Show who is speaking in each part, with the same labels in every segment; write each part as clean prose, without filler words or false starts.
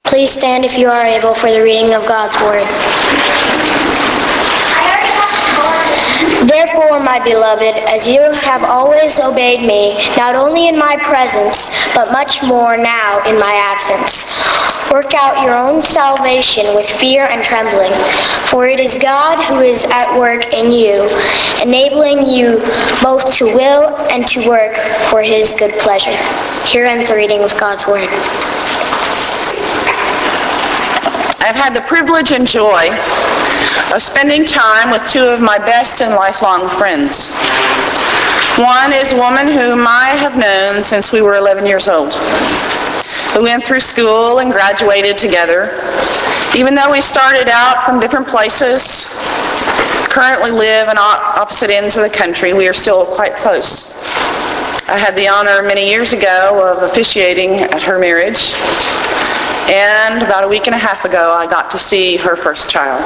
Speaker 1: Please stand if you are able for the reading of God's Word. Therefore, my beloved, as you have always obeyed me, not only in my presence, but much more now in my absence, work out your own salvation with fear and trembling, for it is God who is at work in you, enabling you both to will and to work for his good pleasure. Here ends the reading of God's Word.
Speaker 2: I've had the privilege and joy of spending time with two of my best and lifelong friends. One is a woman whom I have known since we were 11 years old. We went through school and graduated together. Even though we started out from different places, currently live on opposite ends of the country, we are still quite close. I had the honor many years ago of officiating at her marriage. And about a week and a half ago, I got to see her first child.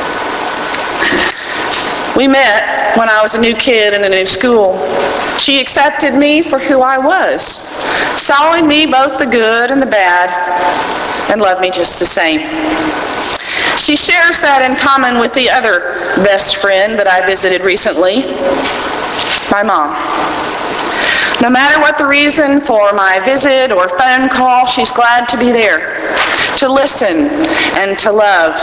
Speaker 2: We met when I was a new kid in a new school. She accepted me for who I was, saw in me both the good and the bad, and loved me just the same. She shares that in common with the other best friend that I visited recently, my mom. No matter what the reason for my visit or phone call, she's glad to be there, to listen and to love.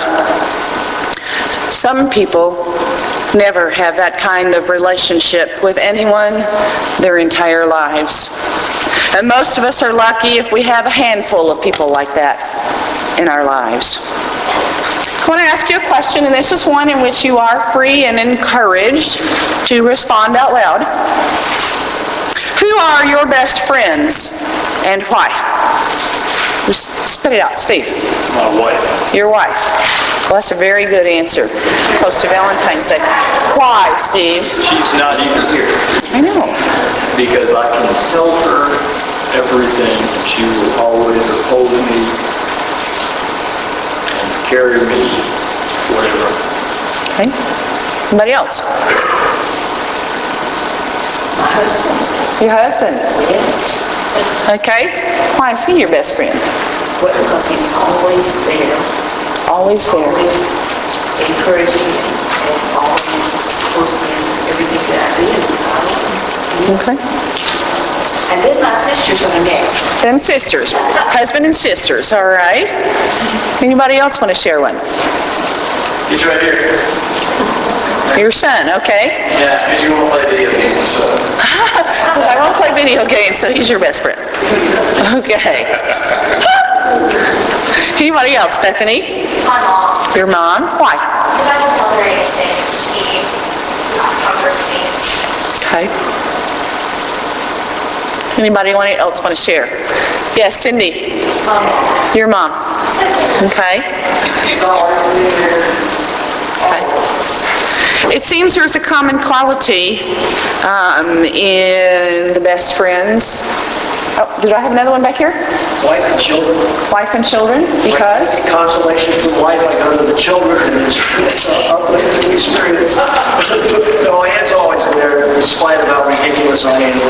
Speaker 2: Some people never have that kind of relationship with anyone their entire lives. And most of us are lucky if we have a handful of people like that in our lives. I want to ask you a question, and this is one in which you are free and encouraged to respond out loud. Who are your best friends and why? Just spit it out, Steve.
Speaker 3: My wife.
Speaker 2: Your wife. Well, that's a very good answer. Close to Valentine's Day. Why, Steve?
Speaker 3: She's not even here.
Speaker 2: I know.
Speaker 3: Because I can tell her everything, and she will always hold me and carry me wherever.
Speaker 2: Okay. Anybody else?
Speaker 4: My husband.
Speaker 2: Your husband?
Speaker 4: Yes.
Speaker 2: Okay. Why is he your best friend?
Speaker 4: Well, because he's always there.
Speaker 2: Always there.
Speaker 4: Always encouraging and always supports me in everything that I do. I love him.
Speaker 2: Okay.
Speaker 4: And then my sisters are next.
Speaker 2: Then sisters. Husband and sisters, all right. Anybody else want to share one?
Speaker 3: He's right here.
Speaker 2: Your son, okay.
Speaker 3: Yeah, because you won't play video games, so.
Speaker 2: I won't play video games, so he's your best friend. Okay. Anybody else? Bethany?
Speaker 5: My mom.
Speaker 2: Your mom? Why?
Speaker 5: Because I don't tell her anything. She comforts me.
Speaker 2: Okay. Anybody else want to share? Yes, Cindy.
Speaker 5: My mom.
Speaker 2: Your mom. Okay. It seems there's a common quality in the best friends. Oh, did I have another one back here?
Speaker 6: Wife and children.
Speaker 2: Wife and children, because?
Speaker 6: Any consolation from wife, I go to the children, and it's an uplifting experience. No, Ann's always there, despite of how ridiculous I am.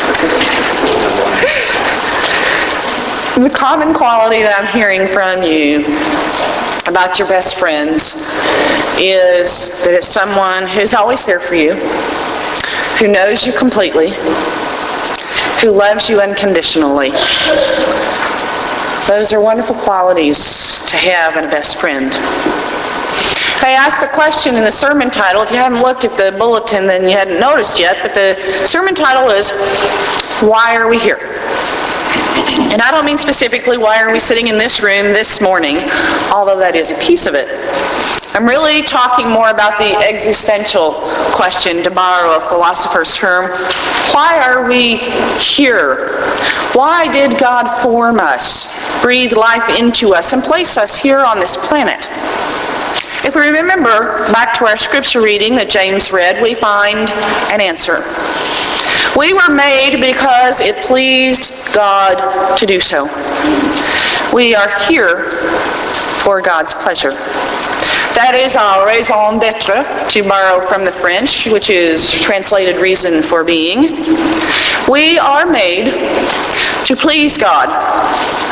Speaker 2: The common quality that I'm hearing from you about your best friends is that it's someone who's always there for you, who knows you completely, who loves you unconditionally. Those are wonderful qualities to have in a best friend. I asked the question in the sermon title. If you haven't looked at the bulletin, then you hadn't noticed yet, but the sermon title is, Why Are We Here? And I don't mean specifically why are we sitting in this room this morning, although that is a piece of it. I'm really talking more about the existential question, to borrow a philosopher's term. Why are we here? Why did God form us, breathe life into us, and place us here on this planet? If we remember back to our scripture reading that James read, we find an answer. We were made because it pleased God to do so. We are here for God's pleasure. That is our raison d'être, to borrow from the French, which is translated reason for being. We are made to please God.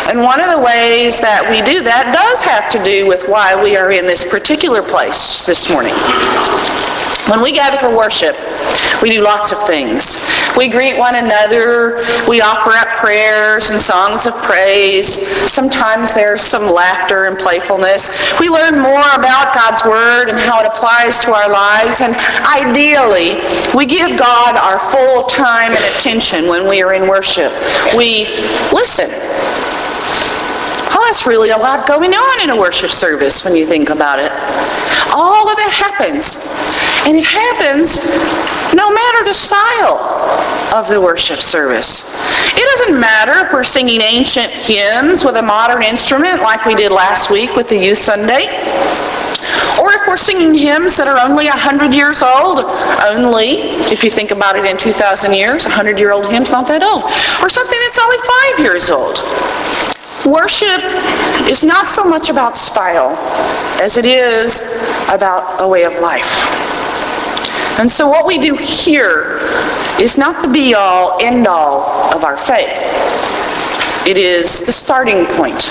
Speaker 2: And one of the ways that we do that does have to do with why we are in this particular place this morning. When we gather for worship, we do lots of things. We greet one another, we offer up prayers and songs of praise. Sometimes there's some laughter and playfulness. We learn more about God's Word and how it applies to our lives. And ideally, we give God our full time and attention when we are in worship. We listen. Well, that's really a lot going on in a worship service when you think about it. All of that happens. And it happens no matter the style of the worship service. It doesn't matter if we're singing ancient hymns with a modern instrument like we did last week with the Youth Sunday, or if we're singing hymns that are only 100 years old, only, if you think about it in 2,000 years, 100-year-old hymn's not that old, or something that's only 5 years old. Worship is not so much about style as it is about a way of life. And so what we do here is not the be-all, end-all of our faith. It is the starting point.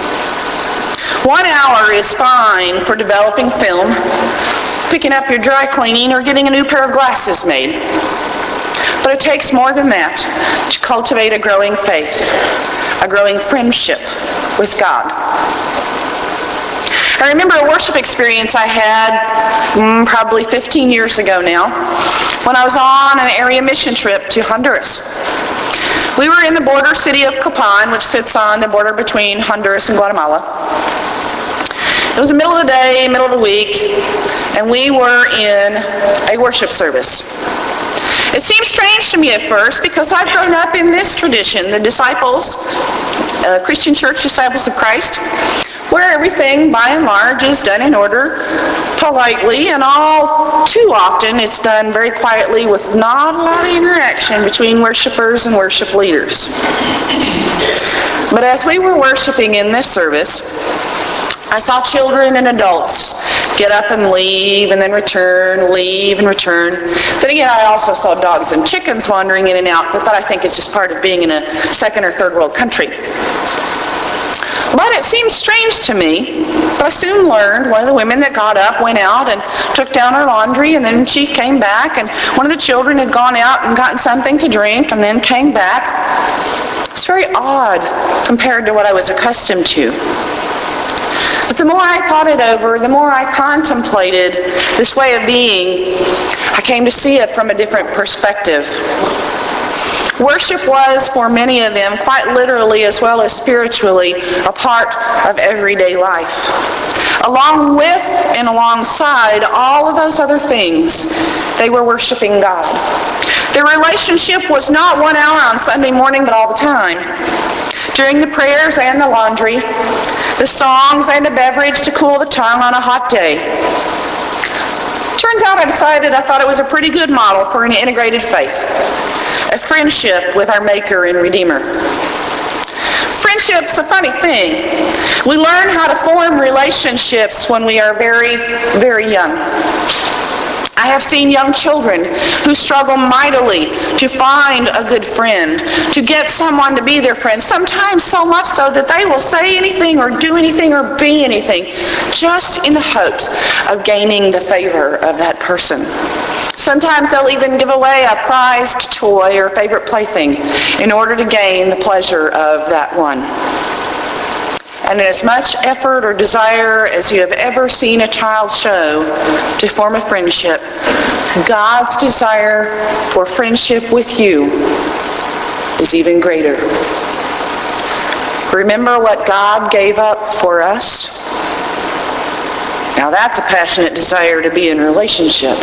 Speaker 2: 1 hour is fine for developing film, picking up your dry cleaning, or getting a new pair of glasses made. But it takes more than that to cultivate a growing faith, a growing friendship with God. I remember a worship experience I had probably 15 years ago now when I was on an area mission trip to Honduras. We were in the border city of Copan, which sits on the border between Honduras and Guatemala. It was the middle of the day, middle of the week, and we were in a worship service. It seemed strange to me at first because I've grown up in this tradition, the disciples, Christian Church Disciples of Christ, where everything, by and large, is done in order, politely, and all too often it's done very quietly with not a lot of interaction between worshipers and worship leaders. But as we were worshiping in this service, I saw children and adults get up and leave and then return, leave and return. Then again, I also saw dogs and chickens wandering in and out, but that I think is just part of being in a second or third world country. But it seemed strange to me, but I soon learned one of the women that got up went out and took down her laundry, and then she came back, and one of the children had gone out and gotten something to drink and then came back. It's very odd compared to what I was accustomed to. But the more I thought it over, the more I contemplated this way of being, I came to see it from a different perspective. Worship was, for many of them, quite literally as well as spiritually, a part of everyday life. Along with and alongside all of those other things, they were worshiping God. Their relationship was not 1 hour on Sunday morning, but all the time. During the prayers and the laundry, the songs and the beverage to cool the tongue on a hot day. Turns out I decided I thought it was a pretty good model for an integrated faith. A friendship with our Maker and Redeemer. Friendship's a funny thing. We learn how to form relationships when we are very, very young. I have seen young children who struggle mightily to find a good friend, to get someone to be their friend, sometimes so much so that they will say anything or do anything or be anything just in the hopes of gaining the favor of that person. Sometimes they'll even give away a prized toy or favorite plaything in order to gain the pleasure of that one. And as much effort or desire as you have ever seen a child show to form a friendship, God's desire for friendship with you is even greater. Remember what God gave up for us? Now that's a passionate desire to be in relationship.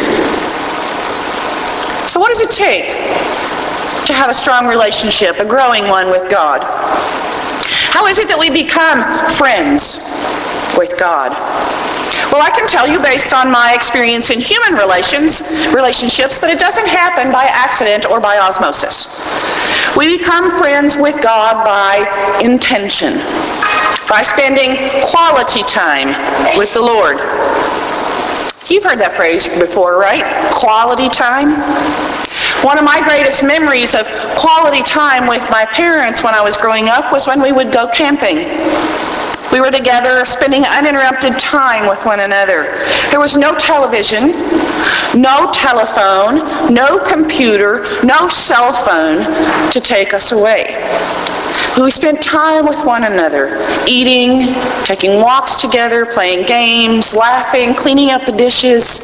Speaker 2: So what does it take to have a strong relationship, a growing one with God? How is it that we become friends with God? Well, I can tell you based on my experience in human relationships that it doesn't happen by accident or by osmosis. We become friends with God by intention, by spending quality time with the Lord. You've heard that phrase before, right? Quality time. One of my greatest memories of quality time with my parents when I was growing up was when we would go camping. We were together, spending uninterrupted time with one another. There was no television, no telephone, no computer, no cell phone to take us away. We spent time with one another, eating, taking walks together, playing games, laughing, cleaning up the dishes.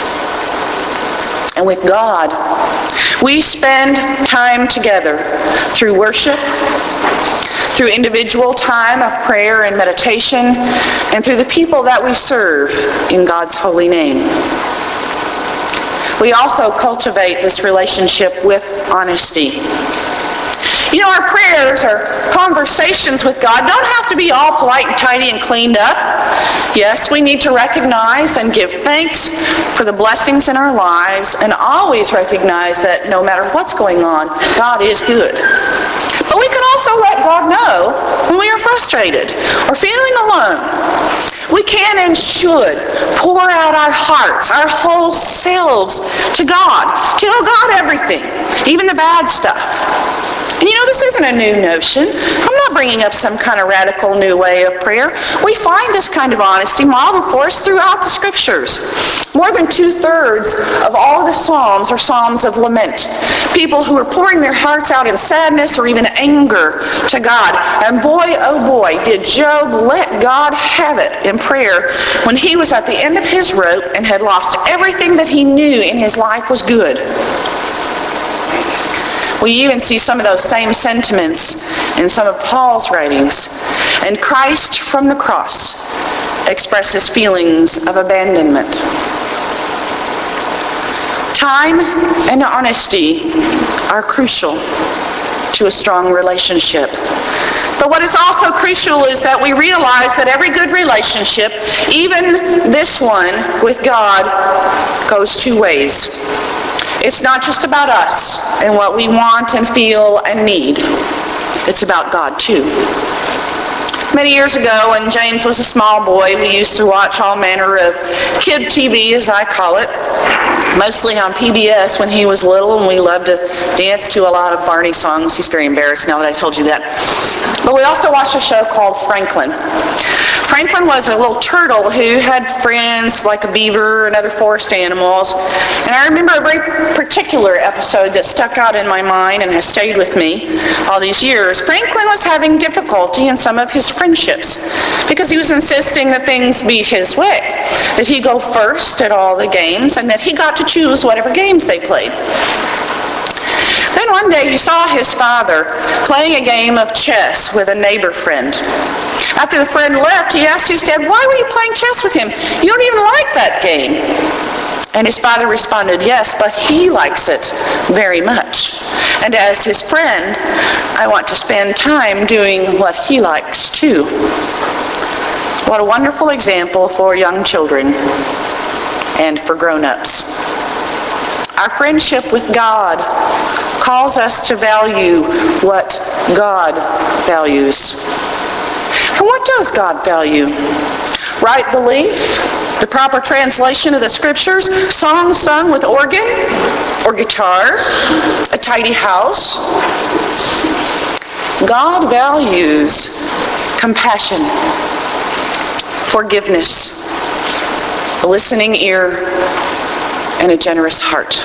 Speaker 2: And with God, we spend time together through worship, through individual time of prayer and meditation, and through the people that we serve in God's holy name. We also cultivate this relationship with honesty. You know, our prayers or conversations with God don't have to be all polite and tidy and cleaned up. Yes, we need to recognize and give thanks for the blessings in our lives and always recognize that no matter what's going on, God is good. But we can also let God know when we are frustrated or feeling alone. We can and should pour out our hearts, our whole selves to God. Tell God everything, even the bad stuff. And you know, this isn't a new notion. I'm not bringing up some kind of radical new way of prayer. We find this kind of honesty modeled for us throughout the Scriptures. More than 2/3 of all the Psalms are Psalms of lament. People who are pouring their hearts out in sadness or even anger to God. And boy, oh boy, did Job let God have it in prayer when he was at the end of his rope and had lost everything that he knew in his life was good. We even see some of those same sentiments in some of Paul's writings. And Christ from the cross expresses feelings of abandonment. Time and honesty are crucial to a strong relationship. But what is also crucial is that we realize that every good relationship, even this one with God, goes two ways. It's not just about us and what we want and feel and need. It's about God too. Many years ago, when James was a small boy, we used to watch all manner of kid TV, as I call it, mostly on PBS when he was little, and we loved to dance to a lot of Barney songs. He's very embarrassed now that I told you that. But we also watched a show called Franklin. Franklin was a little turtle who had friends like a beaver and other forest animals. And I remember a very particular episode that stuck out in my mind and has stayed with me all these years. Franklin was having difficulty in some of his friendships because he was insisting that things be his way, that he go first at all the games, and that he got to choose whatever games they played. Then one day he saw his father playing a game of chess with a neighbor friend. After the friend left, he asked his dad, "Why were you playing chess with him? You don't even like that game." And his father responded, "Yes, but he likes it very much. And as his friend, I want to spend time doing what he likes too." What a wonderful example for young children and for grown-ups. Our friendship with God calls us to value what God values. And what does God value? Right belief, the proper translation of the Scriptures, songs sung with organ or guitar, a tidy house. God values compassion, forgiveness, a listening ear, and a generous heart.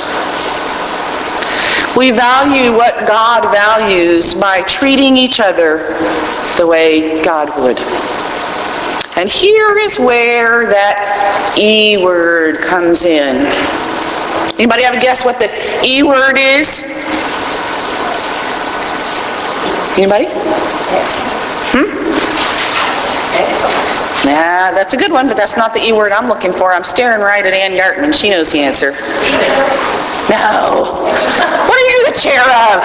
Speaker 2: We value what God values by treating each other the way God would. And here is where that E word comes in. Anybody have a guess what the E word is? Anybody?
Speaker 4: Excellence.
Speaker 2: Nah, that's a good one, but that's not the E word I'm looking for. I'm staring right at Ann Yartman. She knows the answer. No. What are you the chair of?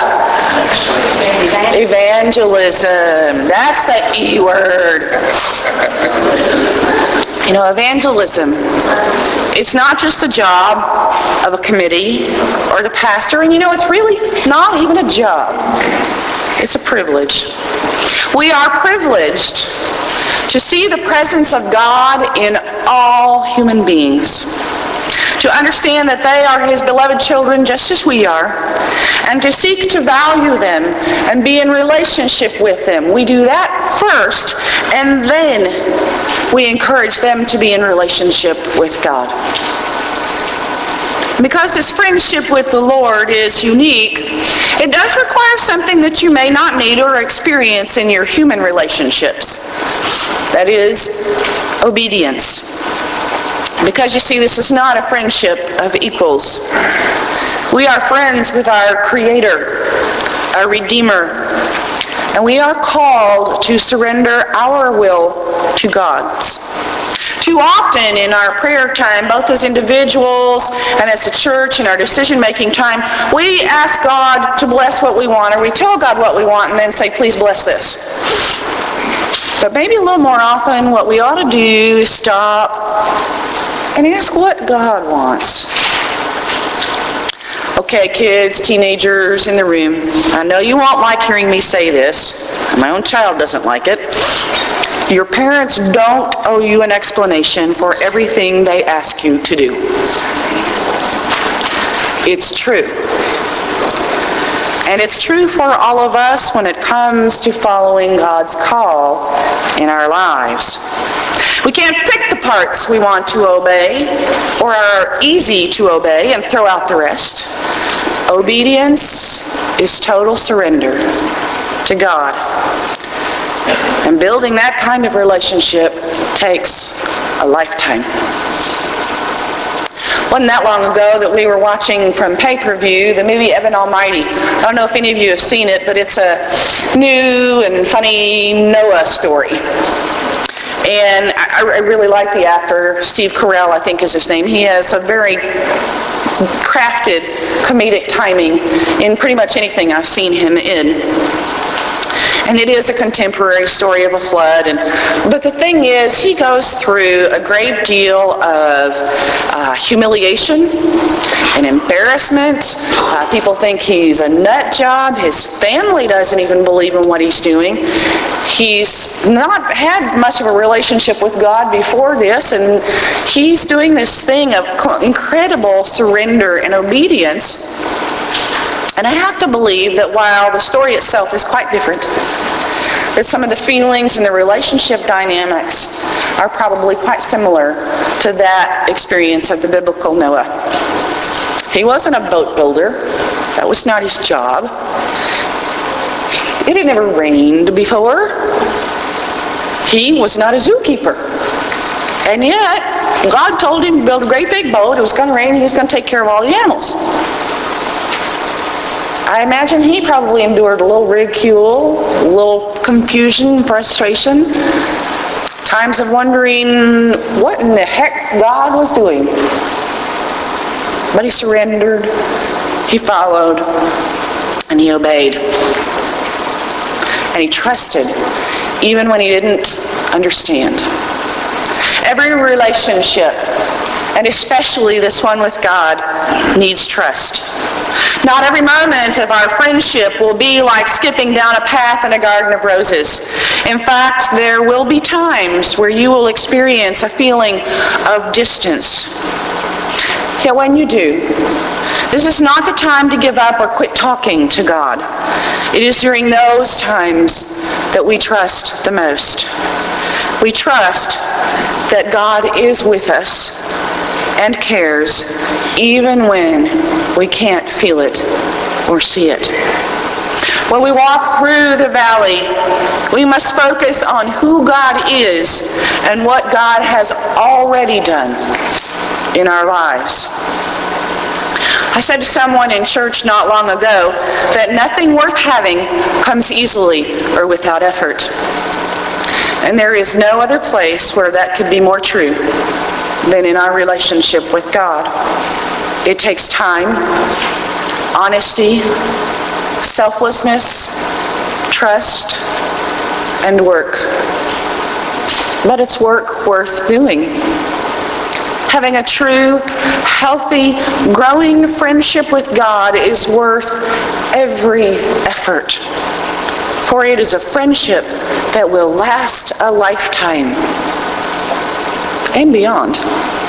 Speaker 2: Evangelism. That's the E word. You know, evangelism, it's not just a job of a committee or the pastor, and you know, it's really not even a job. It's a privilege. We are privileged to see the presence of God in all human beings, to understand that they are His beloved children just as we are, and to seek to value them and be in relationship with them. We do that first, and then we encourage them to be in relationship with God. Because this friendship with the Lord is unique, it does require something that you may not need or experience in your human relationships. That is, obedience. Because you see, this is not a friendship of equals. We are friends with our Creator, our Redeemer, and we are called to surrender our will to God's. Too often in our prayer time, both as individuals and as a church in our decision-making time, we ask God to bless what we want, or we tell God what we want and then say, please bless this. But maybe a little more often what we ought to do is stop and ask what God wants. Okay, kids, teenagers in the room, I know you won't like hearing me say this. My own child doesn't like it. Your parents don't owe you an explanation for everything they ask you to do. It's true. And it's true for all of us when it comes to following God's call in our lives. We can't pick the parts we want to obey or are easy to obey and throw out the rest. Obedience is total surrender to God. And building that kind of relationship takes a lifetime. Wasn't that long ago that we were watching from pay-per-view the movie Evan Almighty. I don't know if any of you have seen it, but it's a new and funny Noah story. And I really like the actor, Steve Carell, I think is his name. He has a very crafted comedic timing in pretty much anything I've seen him in. And it is a contemporary story of a flood. But the thing is, he goes through a great deal of humiliation and embarrassment. People think he's a nut job. His family doesn't even believe in what he's doing. He's not had much of a relationship with God before this, and he's doing this thing of incredible surrender and obedience. And I have to believe that while the story itself is quite different, that some of the feelings and the relationship dynamics are probably quite similar to that experience of the biblical Noah. He wasn't a boat builder. That was not his job. It had never rained before. He was not a zookeeper. And yet, God told him to build a great big boat. It was going to rain, and he was going to take care of all the animals. I imagine he probably endured a little ridicule, a little confusion, frustration, times of wondering what in the heck God was doing. But he surrendered, he followed, and he obeyed. And he trusted, even when he didn't understand. Every relationship, and especially this one with God, needs trust. Not every moment of our friendship will be like skipping down a path in a garden of roses. In fact, there will be times where you will experience a feeling of distance. Yet when you do, this is not the time to give up or quit talking to God. It is during those times that we trust the most. We trust that God is with us and cares even when we can't feel it or see it. When we walk through the valley, we must focus on who God is and what God has already done in our lives. I said to someone in church not long ago that nothing worth having comes easily or without effort. And there is no other place where that could be more true than in our relationship with God. It takes time, honesty, selflessness, trust, and work. But it's work worth doing. Having a true, healthy, growing friendship with God is worth every effort. For it is a friendship that will last a lifetime and beyond.